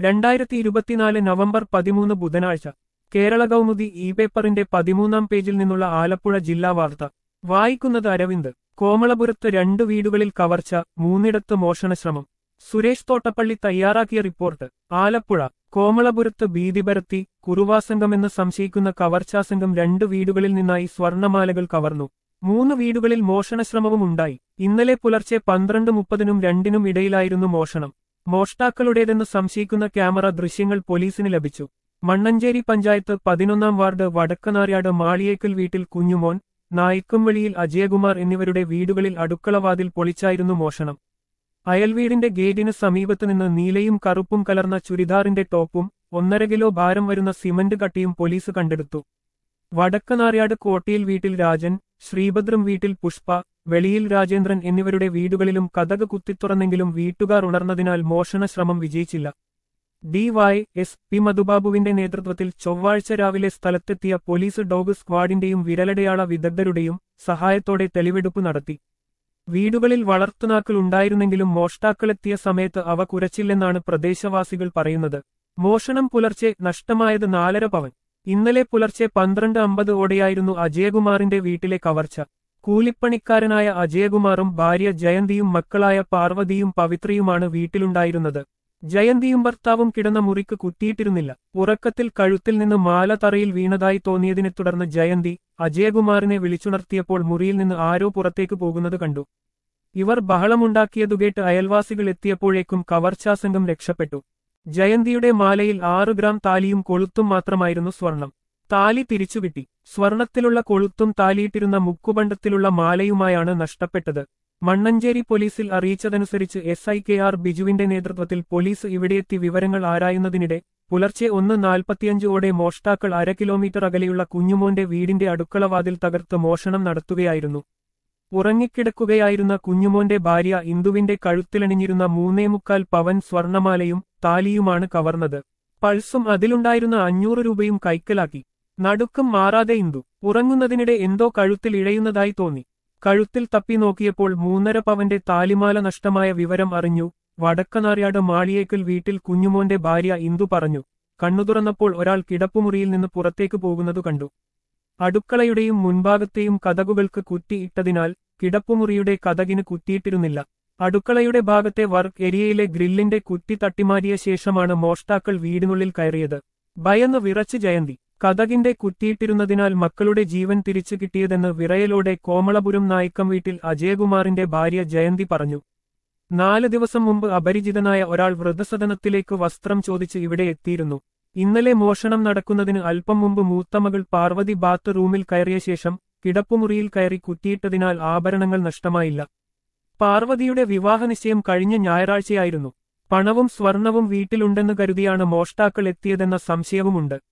2024 November 13 ബുധനാഴ്ച Kerala Kaumudi E പേപ്പറിന്റെ 13-ാം പേജിൽ നിന്നുള്ള ആലപ്പുഴ ജില്ലാ വാർത്ത വായിക്കുന്നത് അരവിന്ദ്. കോമളപുരത്ത് 2 വീടുകളിൽ കവർച്ച, 3ഇടത്ത് മോഷണശ്രമം. സുരേഷ് തോട്ടപ്പള്ളി തയ്യാറാക്കിയ റിപ്പോർട്ട്. ആലപ്പുഴ കോമളപുരത്ത് ഭീതിപരത്തി കുറുവാസംഘമെന്ന് സംശയിക്കുന്ന കവർച്ചാസംഘം 2 വീടുകളിൽ നിന്നായി സ്വർണമാലകൾ കവർന്നു. 3 വീടുകളിൽ മോഷണശ്രമവും ഉണ്ടായി. ഇന്നലെ പുലർച്ചെ 12:30-നും 2-നും ഇടയിലായിരുന്നു മോഷണം. മോഷ്ടാക്കളുടേതെന്ന് സംശയിക്കുന്ന ക്യാമറ ദൃശ്യങ്ങൾ പോലീസിന് ലഭിച്ചു. മണ്ണഞ്ചേരി പഞ്ചായത്ത് 11-ാം വാർഡ് വടക്കനാര്യാട് മാളിയേക്കൽ വീട്ടിൽ കുഞ്ഞുമോൻ, നായിക്കംവെളിയിൽ അജയകുമാർ എന്നിവരുടെ വീടുകളിൽ അടുക്കളവാതിൽ പൊളിച്ചായിരുന്നു മോഷണം. അയൽവീടിന്റെ ഗേറ്റിന് സമീപത്തുനിന്ന് നീലയും കറുപ്പും കലർന്ന ചുരിദാറിന്റെ ടോപ്പും 1.5 കിലോ ഭാരം വരുന്ന സിമന്റ് കട്ടിയും പോലീസ് കണ്ടെടുത്തു. വടക്കനാര്യാട് കോട്ടിയിൽ വീട്ടിൽ രാജൻ, ശ്രീഭദ്രം വീട്ടിൽ പുഷ്പ, വെളിയിൽ രാജേന്ദ്രൻ എന്നിവരുടെ വീടുകളിലും കതക് കുത്തിത്തുറന്നെങ്കിലും വീട്ടുകാർ ഉണർന്നതിനാൽ മോഷണശ്രമം വിജയിച്ചില്ല. DY.SP മധുബാബുവിന്റെ നേതൃത്വത്തിൽ ചൊവ്വാഴ്ച രാവിലെ സ്ഥലത്തെത്തിയ പോലീസ് ഡോഗ് സ്ക്വാഡിന്റെയും വിരലടയാള വിദഗ്ധരുടെയും സഹായത്തോടെ തെളിവെടുപ്പ് നടത്തി. വീടുകളിൽ വളർത്തുനാക്കൾ ഉണ്ടായിരുന്നെങ്കിലും മോഷ്ടാക്കളെത്തിയ സമയത്ത് അവ കുരച്ചില്ലെന്നാണ് പ്രദേശവാസികൾ പറയുന്നത്. മോഷണം പുലർച്ചെ നഷ്ടമായത് 4.5 പവൻ. ഇന്നലെ പുലർച്ചെ 12:50 ഓടെയായിരുന്നു അജയകുമാറിന്റെ വീട്ടിലെ കവർച്ച. കൂലിപ്പണിക്കാരനായ അജയകുമാറും ഭാര്യ ജയന്തിയും മക്കളായ പാർവതിയും പവിത്രയുമാണ് വീട്ടിലുണ്ടായിരുന്നത്. ജയന്തിയും ഭർത്താവും കിടന്ന മുറിക്ക് കുത്തിയിട്ടിരുന്നില്ല. ഉറക്കത്തിൽ കഴുത്തിൽ നിന്ന് മാല തറയിൽ വീണതായി തോന്നിയതിനെ തുടർന്ന് ജയന്തി അജയകുമാറിനെ വിളിച്ചുണർത്തിയപ്പോൾ മുറിയിൽ നിന്ന് ആരോ പുറത്തേക്ക് പോകുന്നത് കണ്ടു. ഇവർ ബഹളമുണ്ടാക്കിയതുകേട്ട് അയൽവാസികൾ എത്തിയപ്പോഴേക്കും കവർച്ചാസംഘം രക്ഷപ്പെട്ടു. ജയന്തിയുടെ മാലയിൽ 6 ഗ്രാം താലിയും കൊളുത്തും മാത്രമായിരുന്നു സ്വർണം. താലി തിരിച്ചുകിട്ടി. സ്വർണത്തിലുള്ള കൊളുത്തും താലിയിട്ടിരുന്ന മുക്കുബണ്ടത്തിലുള്ള മാലയുമായാണ് നഷ്ടപ്പെട്ടത്. മണ്ണഞ്ചേരി പോലീസിൽ അറിയിച്ചതനുസരിച്ച് SI KR ബിജുവിന്റെ നേതൃത്വത്തിൽ പോലീസ് ഇവിടെയെത്തി വിവരങ്ങൾ ആരായുന്നതിനിടെ പുലർച്ചെ 1:45 ഓടെ മോഷ്ടാക്കൾ 1/2 കിലോമീറ്റർ അകലെയുള്ള കുഞ്ഞുമോന്റെ വീടിന്റെ അടുക്കളവാതിൽ തകർത്ത് മോഷണം നടത്തുകയായിരുന്നു. ഉറങ്ങിക്കിടക്കുകയായിരുന്ന കുഞ്ഞുമോന്റെ ഭാര്യ ഇന്ദുവിന്റെ കഴുത്തിലണിഞ്ഞിരുന്ന 3.25 പവൻ സ്വർണമാലയും താലിയുമാണ് കവർന്നത്. പൾസും അതിലുണ്ടായിരുന്ന 500 രൂപയും കൈക്കലാക്കി. നടുക്കം മാറാതെ ഇന്ദു. ഉറങ്ങുന്നതിനിടെ എന്തോ കഴുത്തിൽ ഇഴയുന്നതായി തോന്നി. കഴുത്തിൽ തപ്പി നോക്കിയപ്പോൾ 3.5 പവന്റെ താലിമാല നഷ്ടമായ വിവരം അറിഞ്ഞു. വടക്കനാര്യാട് മാളിയേക്കൽ വീട്ടിൽ കുഞ്ഞുമോന്റെ ഭാര്യ ഇന്ദു പറഞ്ഞു. കണ്ണുതുറന്നപ്പോൾ ഒരാൾ കിടപ്പുമുറിയിൽ നിന്ന് പുറത്തേക്ക് പോകുന്നതു കണ്ടു. അടുക്കളയുടെയും മുൻഭാഗത്തെയും കതകുകൾക്ക് കുറ്റിയിട്ടതിനാൽ കിടപ്പുമുറിയുടെ കതകിന് കുറ്റിയിട്ടിരുന്നില്ല. അടുക്കളയുടെ ഭാഗത്തെ വർക്ക് ഏരിയയിലെ ഗ്രില്ലിന്റെ കുറ്റി തട്ടിമാറ്റിയ ശേഷമാണ് മോഷ്ടാക്കൾ വീടിനുള്ളിൽ കയറിയത്. ഭയന്ന് വിറച്ച് ജയന്തി. കതകിന്റെ കുറ്റിയിട്ടിരുന്നതിനാൽ മക്കളുടെ ജീവൻ തിരിച്ചു കിട്ടിയതെന്ന് വിറയലോടെ കോമളപുരം നായിക്കം വീട്ടിൽ അജയകുമാറിന്റെ ഭാര്യ ജയന്തി പറഞ്ഞു. 4 ദിവസം മുമ്പ് അപരിചിതനായ ഒരാൾ വൃദ്ധസദനത്തിലേക്ക് വസ്ത്രം ചോദിച്ച് ഇവിടെ എത്തിയിരുന്നു. ഇന്നലെ മോഷണം നടക്കുന്നതിന് അല്പം മുമ്പ് മൂത്തമകൾ പാർവതി ബാത്ത് റൂമിൽ കയറിയ ശേഷം കിടപ്പുമുറിയിൽ കയറി കുറ്റിയിട്ടതിനാൽ ആഭരണങ്ങൾ നഷ്ടമായില്ല. പാർവതിയുടെ വിവാഹനിശ്ചയം കഴിഞ്ഞ ഞായറാഴ്ചയായിരുന്നു. പണവും സ്വർണവും വീട്ടിലുണ്ടെന്ന് കരുതിയാണ് മോഷ്ടാക്കൾ എത്തിയതെന്ന സംശയവുമുണ്ട്.